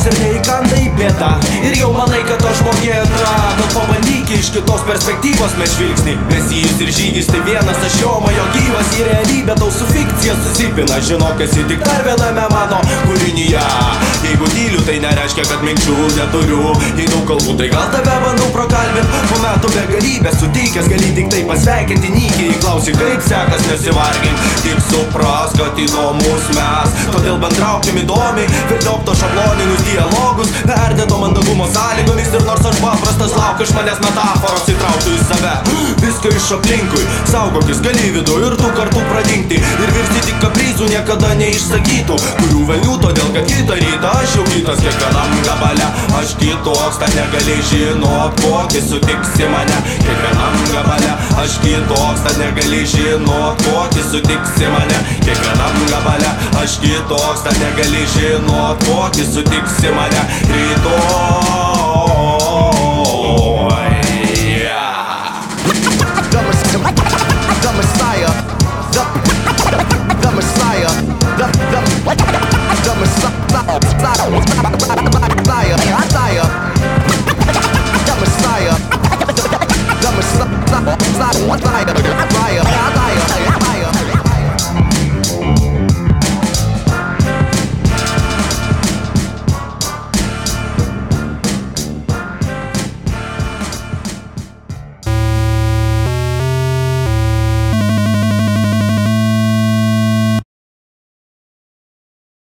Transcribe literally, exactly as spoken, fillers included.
nors ir neįkanda į bėdą. Ir jau manai, kad to žmogėta. Gal pabandyk iš kitos perspektyvos mes žvilgsnį. Mesijus ir žygis tai vienas, aš jo majo gyvas. Į realybę tau su fikcija susipina. Žinok, esi tik dar viename mano kūrinyje. Jeigu tyliu, tai nereiškia, kad minčių neturiu. Jei daug kalbų, tai gal tave bandau prakalbint. Po metų begalybės suteikęs gali tik tai pasveikinti nykiai. Klausi, kaip sekas, nesivargink. Tik supras, kad įdomus mes. Todėl bendraukim įdomiai, vėliok to šabloninius dialogus. Perdėto mandagumo sąlygomis. Ir nors aš paprastas, lauk iš manęs metaforos įtrauktų į save. Viską iš aplinkui, saugokis gali vidu ir tų kartų pradingti. Ir virsti tik kaprizų niekada neišsakytų. Kurių velnių, todėl kad kitą rytą aš jau kitas kiekvienam gabale. Aš kitoks, tad negali žinot, kokį sutiksi mane. Kiekvienam gabale aš kitoks, tad negali žinot, kokį sutiksi mane. Kiekvienam gabale aš kitoks, tad negali žinot, kokį sutiksi mane. Rytoj The Messiah, the, the Messiah, the, the, the Messiah, the Messiah, the Messiah, the Messiah.